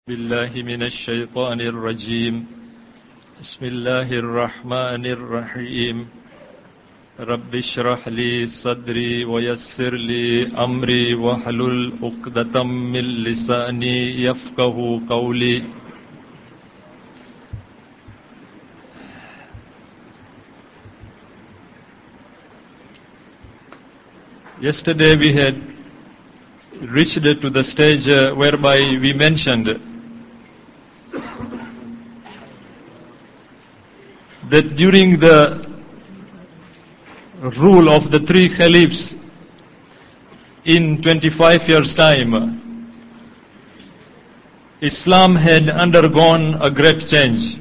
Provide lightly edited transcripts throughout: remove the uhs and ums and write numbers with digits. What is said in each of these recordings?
بالله من الشيطان الرجيم بسم الله الرحمن الرحيم رب اشرح لي صدري ويسر لي أمري واحلل عقدة من لساني يفقه قولي. Yesterday we had reached to the stage whereby we mentioned that during the rule of the three caliphs in 25 years' time, Islam had undergone a great change.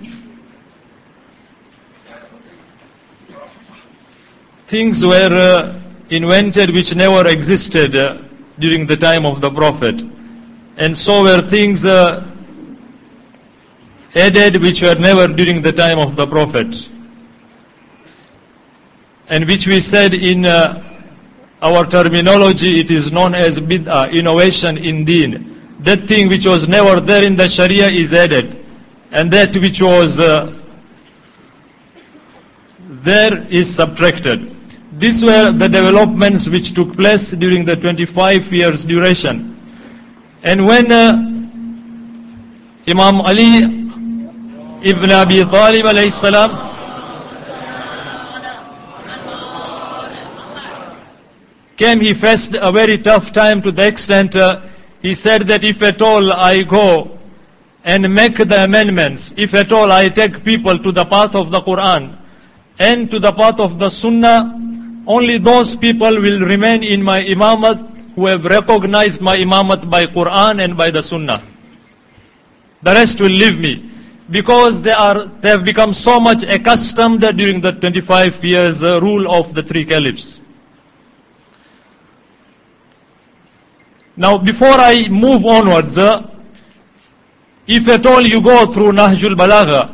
Things were invented which never existed during the time of the Prophet, and so were things added which were never during the time of the Prophet, and which we said in our terminology it is known as bid'ah, innovation in deen. That thing which was never there in the Sharia is added, and that which was there is subtracted. These were the developments which took place during the 25 years duration. And when Imam Ali ibn Abi Talib alayhi salam came, he faced a very tough time to the extent he said that if at all I go and make the amendments, if at all I take people to the path of the Quran and to the path of the Sunnah, only those people will remain in my imamat who have recognized my imamat by Quran and by the Sunnah. The rest will leave me, because they have become so much accustomed during the 25 years rule of the three caliphs. Now, before I move onwards, if at all you go through Nahjul Balagha,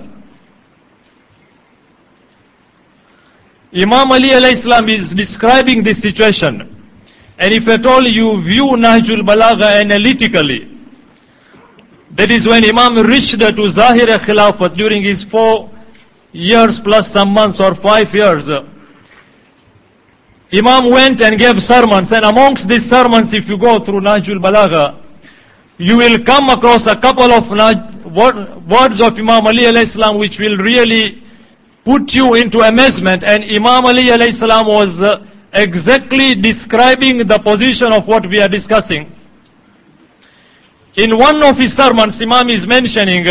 Imam Ali alayhi salam is describing this situation. And if at all you view Nahjul Balagha analytically, that is when Imam reached to Zahir Khilafat during his 4 years plus some months or 5 years, Imam went and gave sermons, and amongst these sermons, if you go through Nahjul Balagha, you will come across a couple of words of Imam Ali alayhi salam which will really put you into amazement. And Imam Ali alayhi salam was exactly describing the position of what we are discussing. In one of his sermons, Imam is mentioning,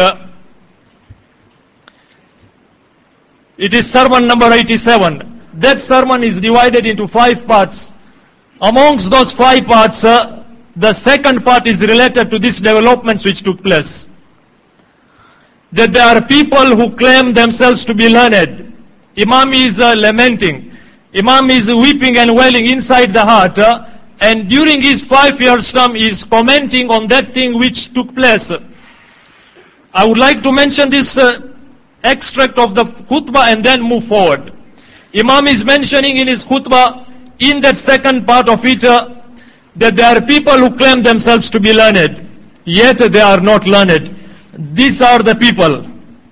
it is sermon number 87. That sermon is divided into 5 parts. Amongst those 5 parts, the second part is related to these developments which took place. That there are people who claim themselves to be learned. Imam is lamenting. Imam is weeping and wailing inside the heart. And during his 5 years term, he is commenting on that thing which took place. I would like to mention this extract of the khutbah and then move forward. Imam is mentioning in his khutbah, in that second part of it, that there are people who claim themselves to be learned, yet they are not learned. These are the people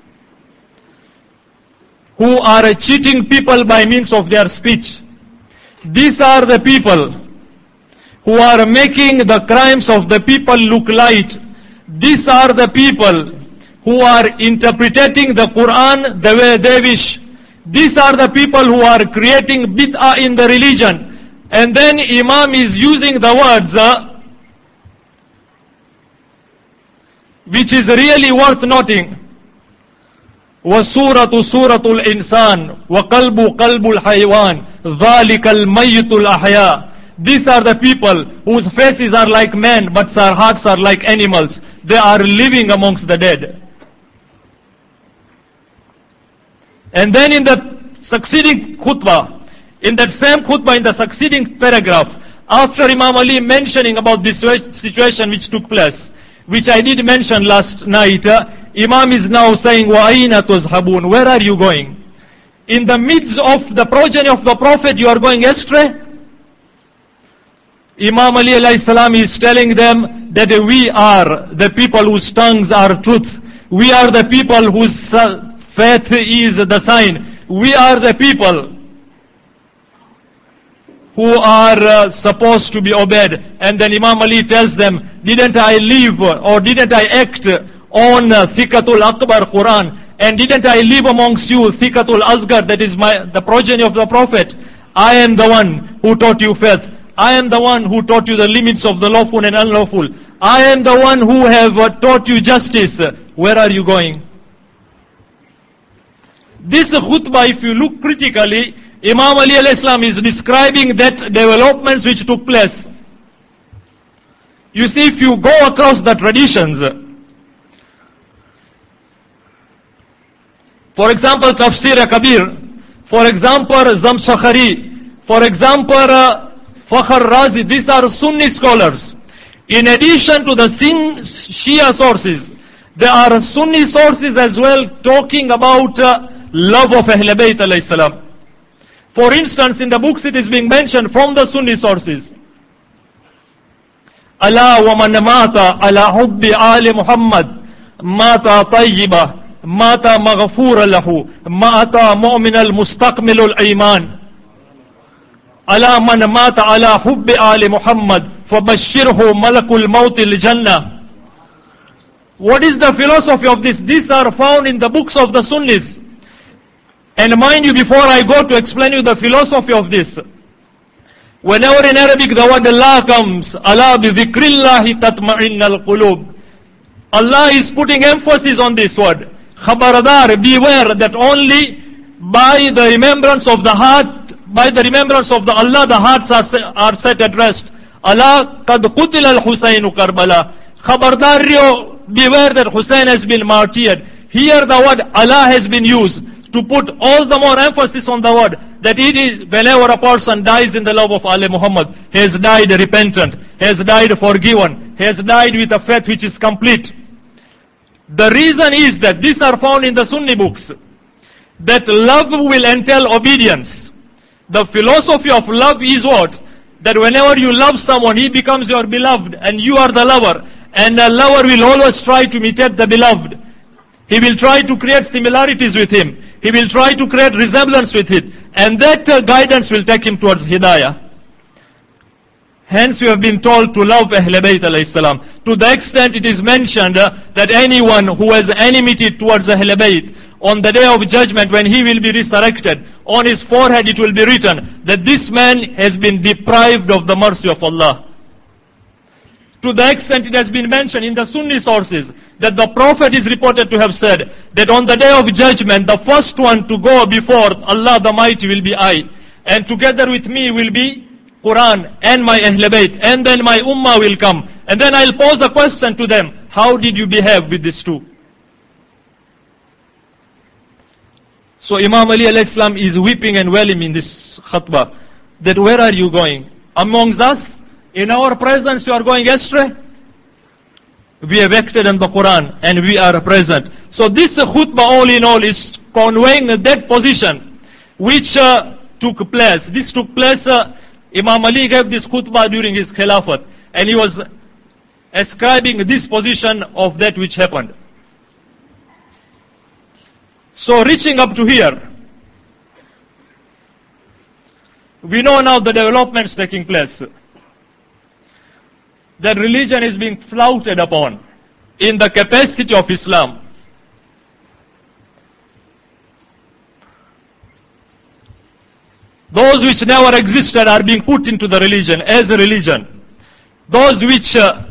who are cheating people by means of their speech. These are the people who are making the crimes of the people look light. These are the people who are interpreting the Quran the way they wish. These are the people who are creating bid'ah in the religion. And then Imam is using the words which is really worth noting. وَسُورَةُ سُورَةُ الْإِنسَانِ وَقَلْبُ قَلْبُ الْحَيْوَانِ ذَلِكَ الْمَيِّتُ الْأَحْيَاءِ. These are the people whose faces are like men, but their hearts are like animals. They are living amongst the dead. And then in the succeeding khutbah, in that same khutbah, in the succeeding paragraph, after Imam Ali mentioning about this situation which took place, which I did mention last night, Imam is now saying, وَأَيْنَ تُزْحَبُونَ? Where are you going? In the midst of the progeny of the Prophet, you are going astray? Imam Ali alayhi salam is telling them that we are the people whose tongues are truth. We are the people whose faith is the sign. We are the people who are supposed to be obeyed. And then Imam Ali tells them, didn't I live or didn't I act on Thikatul Akbar Quran? And didn't I live amongst you Thikatul Asgar, that is the progeny of the Prophet? I am the one who taught you faith. I am the one who taught you the limits of the lawful and unlawful. I am the one who have taught you justice. Where are you going? This khutbah, if you look critically, Imam Ali alayhi salam is describing that developments which took place. You see, if you go across the traditions, for example, Tafsir Kabir, for example, Zamshakhari, for example, Fakhr Razi, these are Sunni scholars. In addition to the Shia sources, there are Sunni sources as well talking about love of Ahl Bayt alayhi salam. For instance, in the books it is being mentioned from the Sunni sources. Ala wa man mata ala hubbi ali Muhammad mata tayyiba mata maghfura lahu mata mu'min al-mustaqmil al-iman. Ala man mata ala hubbi ali Muhammad fabashshirhu malakul maut al-jannah. What is the philosophy of this? These are found in the books of the Sunnis. And mind you, before I go to explain you the philosophy of this, whenever in Arabic the word Allah comes, Allah bi dhikrillahi tatma'innal qulub. Allah is putting emphasis on this word. Khabardar, beware that only by the remembrance of the heart, by the remembrance of the Allah, the hearts are set at rest. Allah qad qutila al-Husainu Karbala. Khabardar, beware that Hussein has been martyred. Here the word Allah has been used to put all the more emphasis on the word that it is whenever a person dies in the love of Ali Muhammad, he has died repentant, he has died forgiven, he has died with a faith which is complete. The reason is that these are found in the Sunni books, that love will entail obedience. The philosophy of love is what? That whenever you love someone, he becomes your beloved and you are the lover. And the lover will always try to imitate the beloved. He will try to create similarities with him. He will try to create resemblance with it. And that guidance will take him towards Hidayah. Hence we have been told to love Ahl Bayt alayhi salam. To the extent it is mentioned that anyone who has enmity towards Ahl Bayt, on the day of judgment when he will be resurrected, on his forehead it will be written that this man has been deprived of the mercy of Allah. To the extent it has been mentioned in the Sunni sources that the Prophet is reported to have said that on the day of judgment, the first one to go before Allah the Mighty will be I. And together with me will be Quran and my Ahl Bayt. And then my Ummah will come. And then I'll pose a question to them. How did you behave with these two? So Imam Ali alayhi salam is weeping and wailing in this khutbah. That where are you going? Amongst us? In our presence you are going astray? We have acted on the Quran and we are present. So this khutbah all in all is conveying that position which took place. This took place, Imam Ali gave this khutbah during his Khilafat and he was ascribing this position of that which happened. So reaching up to here, we know now the developments taking place. That religion is being flouted upon in the capacity of Islam. Those which never existed are being put into the religion as a religion. Those which are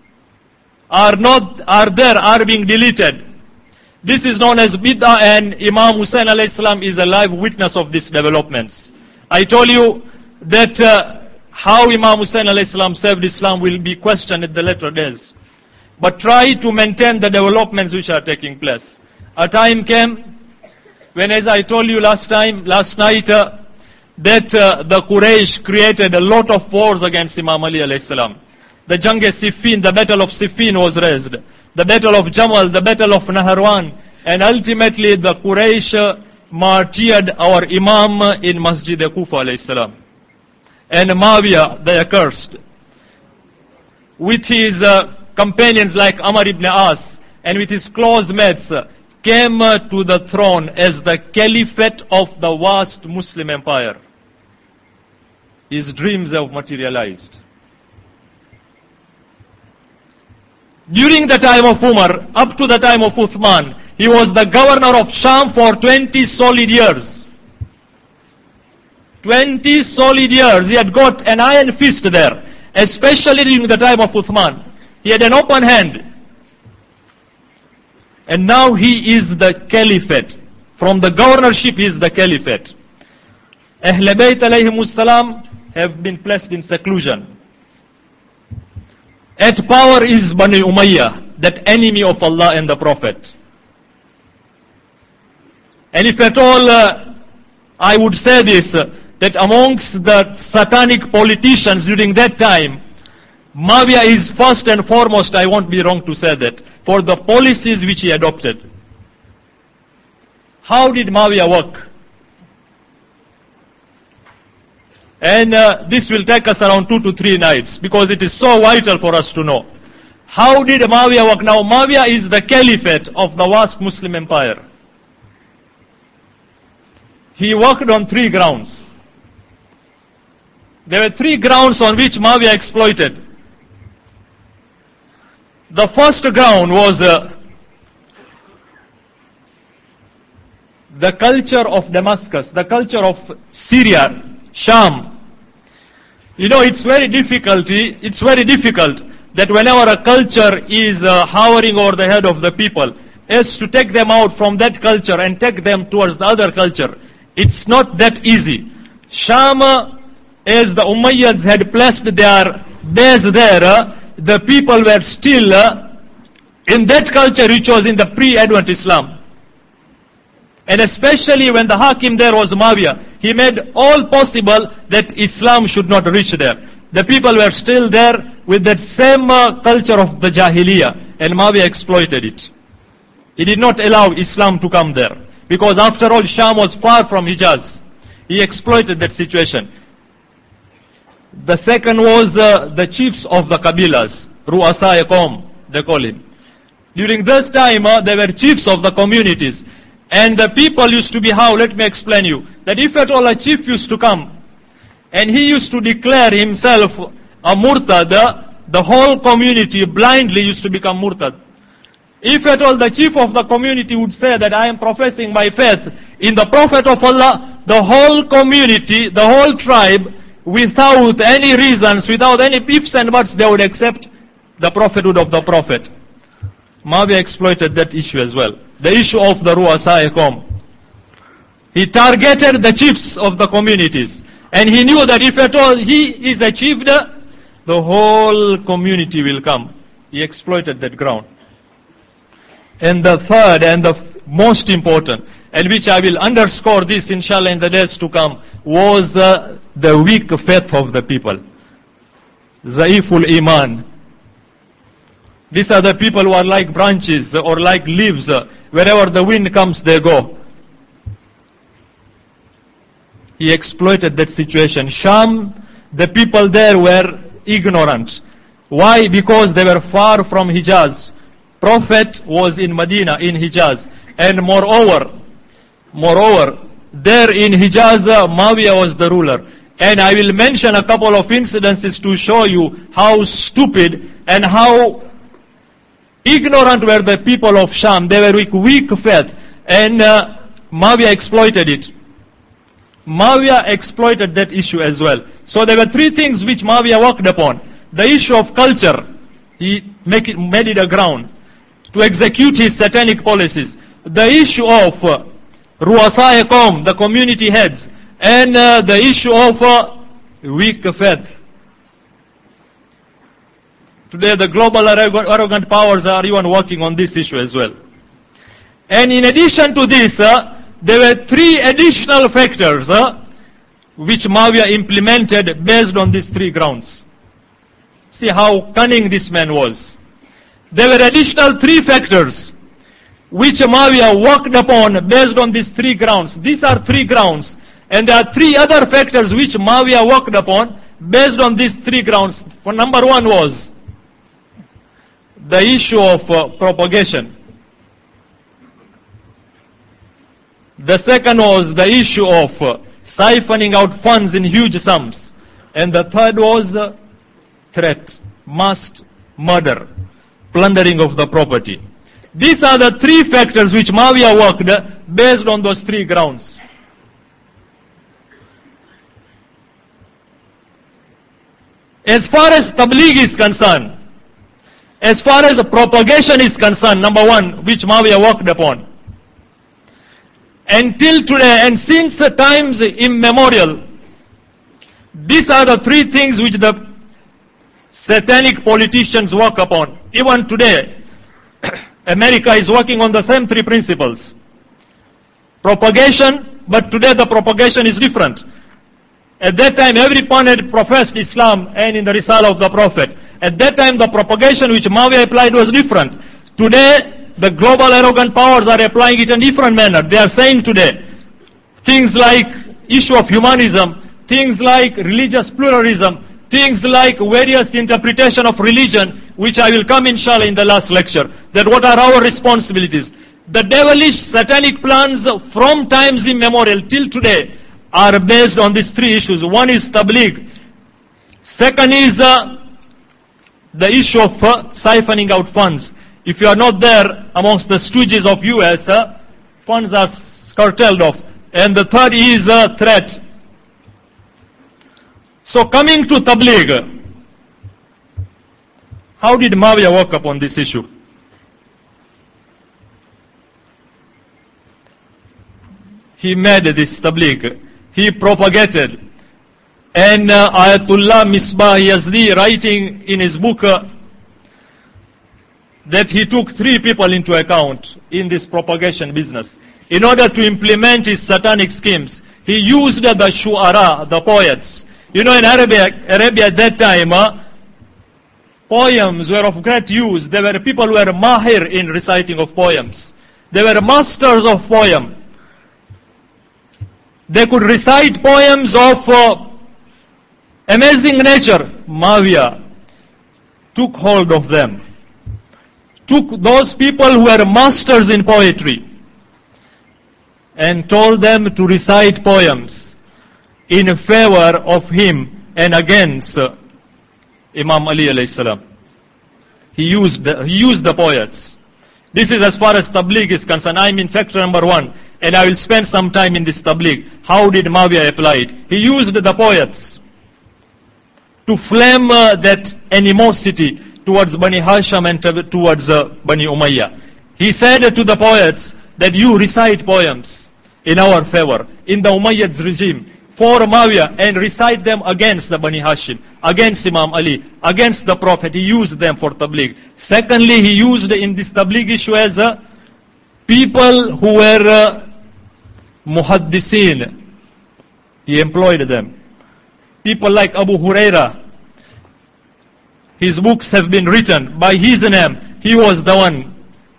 there are being deleted. This is known as bid'ah, and Imam Hussein alayhi salam is a live witness of these developments. I told you that how Imam Hussein alayhi salam saved Islam will be questioned at the later days. But try to maintain the developments which are taking place. A time came when, as I told you last night, that the Quraysh created a lot of wars against Imam Ali alayhi salam. The Jang-e-Siffin, the battle of Siffin was raised. The battle of Jamal, the battle of Naharwan. And ultimately the Quraysh martyred our Imam in Masjid Kufa alayhi salam. And Muawiyah, the accursed, with his companions like Amr ibn As and with his close mates, came to the throne as the caliphate of the vast Muslim empire. His dreams have materialized. During the time of Umar, up to the time of Uthman, he was the governor of Sham for 20 solid years. 20 solid years. He had got an iron fist there, especially during the time of Uthman. He had an open hand. And now he is the caliphate. From the governorship, he is the caliphate. Ahl Bayt alayhimus salam have been placed in seclusion. At power is Bani Umayyah, that enemy of Allah and the Prophet. And if at all I would say this, that amongst the satanic politicians during that time, Muawiyah is first and foremost, I won't be wrong to say that, for the policies which he adopted. How did Muawiyah work? And this will take us around 2 to 3 nights, because it is so vital for us to know. How did Muawiyah work? Now Muawiyah is the caliphate of the vast Muslim empire. He worked on 3 grounds. There were 3 grounds on which Muawiyah exploited. The first ground was the culture of Damascus, the culture of Syria, Sham. You know, it's very difficult that whenever a culture is hovering over the head of the people, is to take them out from that culture and take them towards the other culture. It's not that easy. Sham, as the Umayyads had placed their base there, the people were still in that culture which was in the pre-Advent Islam. And especially when the Hakim there was Muawiyah, he made all possible that Islam should not reach there. The people were still there with that same culture of the Jahiliyyah, and Muawiyah exploited it. He did not allow Islam to come there, because after all Sham was far from Hijaz. He exploited that situation. The second was the chiefs of the Kabilas, Ru'asai Qawm, they call him. During this time, they were chiefs of the communities. And the people used to be how? Let me explain you. That if at all a chief used to come, and he used to declare himself a murtad, the whole community blindly used to become murtad. If at all the chief of the community would say that I am professing my faith in the Prophet of Allah, the whole community, the whole tribe, without any reasons, without any ifs and buts, they would accept the prophethood of the Prophet. Muawiyah exploited that issue as well. The issue of the Ru'asai Qawm. He targeted the chiefs of the communities. And he knew that if at all he is achieved, the whole community will come. He exploited that ground. And the third and the most important, and which I will underscore this inshallah in the days to come, was the weak faith of the people. Zaiful Iman. These are the people who are like branches or like leaves. Wherever the wind comes, they go. He exploited that situation. Sham, the people there were ignorant. Why? Because they were far from Hijaz. Prophet was in Medina, in Hijaz. And moreover, there in Hijaz, Muawiyah was the ruler. And I will mention a couple of incidences to show you how stupid and how ignorant were the people of Sham. They were weak faith. And Muawiyah exploited it. Muawiyah exploited that issue as well. So there were 3 things which Muawiyah worked upon. The issue of culture, he made it a ground to execute his satanic policies. The issue of Ru'asai Qawm, the community heads, and the issue of weak faith. Today the global arrogant powers are even working on this issue as well. And in addition to this, there were 3 additional factors which Muawiyah implemented based on these 3 grounds. See how cunning this man was. There were additional 3 factors which Muawiyah worked upon based on these 3 grounds. These are 3 grounds. And there are 3 other factors which Muawiyah worked upon based on these 3 grounds. For number 1 was the issue of propagation. The second was the issue of siphoning out funds in huge sums. And the third was threat, mass murder, plundering of the property. These are the three factors which Muawiyah worked based on those three grounds. As far as tabligh is concerned, as far as propagation is concerned, number one, which Muawiyah worked upon, until today and since times immemorial, these are the three things which the satanic politicians work upon. Even today, America is working on the same three principles. Propagation, but today the propagation is different. At that time, every pundit professed Islam and in the Risala of the Prophet. At that time, the propagation which Muawiyah applied was different. Today, the global arrogant powers are applying it in a different manner. They are saying today things like issue of humanism, things like religious pluralism, things like various interpretation of religion, which I will come inshallah in the last lecture, that what are our responsibilities. The devilish satanic plans from times immemorial till today are based on these three issues. One is tabligh. Second is the issue of siphoning out funds. If you are not there amongst the stooges of US, funds are curtailed off. And the third is threat. So coming to tabligh, how did Muawiyah work upon this issue? He made this tabligh. He propagated. And Ayatullah Misbah Yazdi, writing in his book that he took three people into account in this propagation business. In order to implement his satanic schemes, he used the shu'ara, the poets. You know, in Arabia at that time, poems were of great use. There were people who were mahir in reciting of poems. They were masters of poem. They could recite poems of amazing nature. Muawiyah took hold of them. Took those people who were masters in poetry and told them to recite poems in favor of him and against Imam Ali alayhi salam. He used the poets. This is as far as tabligh is concerned. I am in factor number one, and I will spend some time in this tabligh. How did Muawiyah apply it? He used the poets to flame that animosity towards Bani Hashim and towards Bani Umayyah. He said to the poets that you recite poems in our favor, in the Umayyad's regime, for Muawiyah, and recite them against the Bani Hashim, against Imam Ali, against the Prophet. He used them for tabligh. Secondly, he used in this tabligh issue as people who were muhaddiseen. He employed them. People like Abu Huraira. His books have been written by his name. He was the one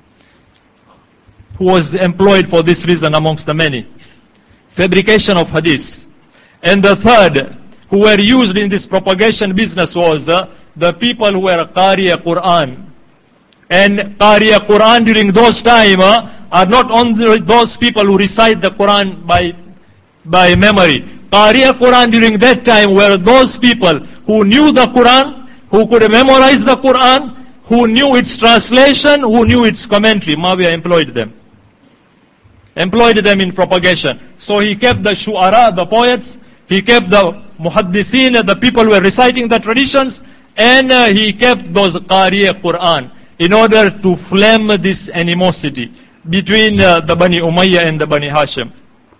who was employed for this reason amongst the many. Fabrication of hadith. And the third, who were used in this propagation business, was the people who were Qariya Quran. And Qariya Quran during those time are not only those people who recite the Quran by memory. Qariya Quran during that time were those people who knew the Quran, who could memorize the Quran, who knew its translation, who knew its commentary. Muawiyah employed them. Employed them in propagation. So he kept the shu'ara, the poets, he kept the muhaddiseen, the people who were reciting the traditions, and he kept those Qariya Quran in order to flame this animosity between the Bani Umayyah and the Bani Hashim.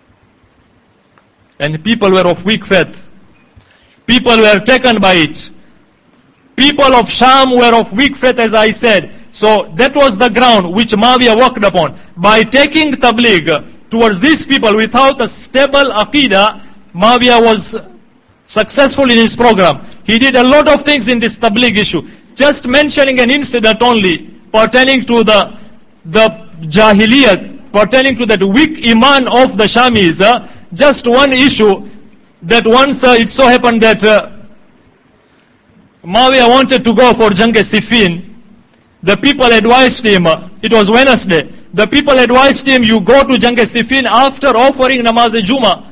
And people were of weak faith. People were taken by it. People of Sham were of weak faith, as I said. So that was the ground which Muawiyah worked upon. By taking tabligh towards these people without a stable aqidah, Muawiyah was successful in his program. He did a lot of things in this tabligh issue. Just mentioning an incident only pertaining to the Jahiliyyah, pertaining to that weak iman of the Shamis. Just one issue, that once it so happened that Muawiyah wanted to go for Jang-e-Siffin, The people advised him, it was Wednesday, the people advised him, you go to Jang Siffin after offering Namaz-e-Juma.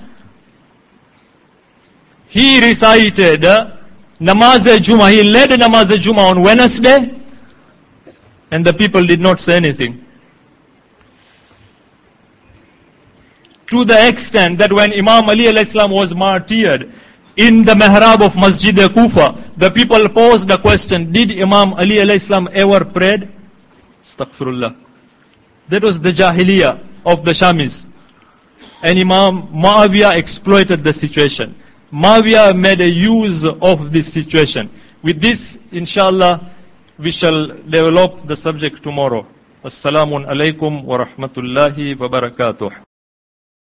He recited Namaz-e-Juma, he led Namaz-e-Juma on Wednesday, and the people did not say anything. To the extent that when Imam Ali alayhi salam was martyred in the mihrab of Masjid Kufa, the people posed the question, did Imam Ali alayhi salam ever prayed? Astaghfirullah. That was the Jahiliyyah of the Shamis. And Imam Muawiyah exploited the situation. Muawiyah made a use of this situation. With this, inshallah, we shall develop the subject tomorrow. Assalamu alaikum wa rahmatullahi wa barakatuh.